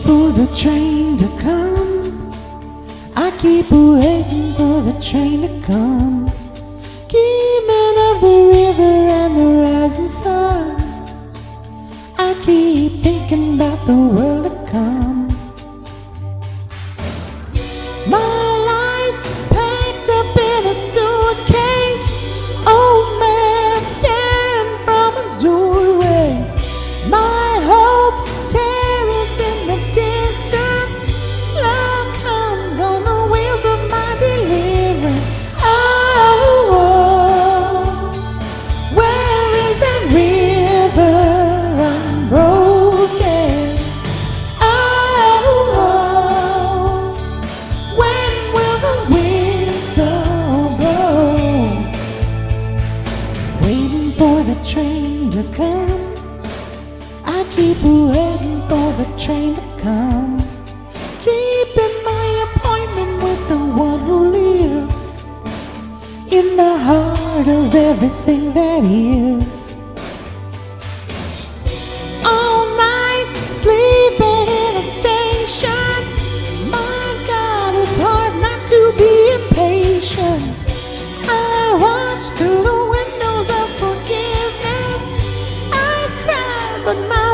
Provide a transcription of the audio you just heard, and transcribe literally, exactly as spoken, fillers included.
for the train to come. I keep waiting for the train to come. Dreaming of the river and the rising sun. I keep thinking about the world to come. My life packed up in a suitcase. Old man staring from a doorway. My hope tarries in the distance. Love comes on the wheels of my deliverance. Oh, oh, where is that river unbroken? Oh, oh, when will the whistle blow? Waiting for the train to come. I keep waiting for the train to come. Keeping my appointment with the one who lives in the heart of everything that is. All night sleeping in a station. My God, it's hard not to be impatient. I watch through the windows of forgiveness. I cry, but my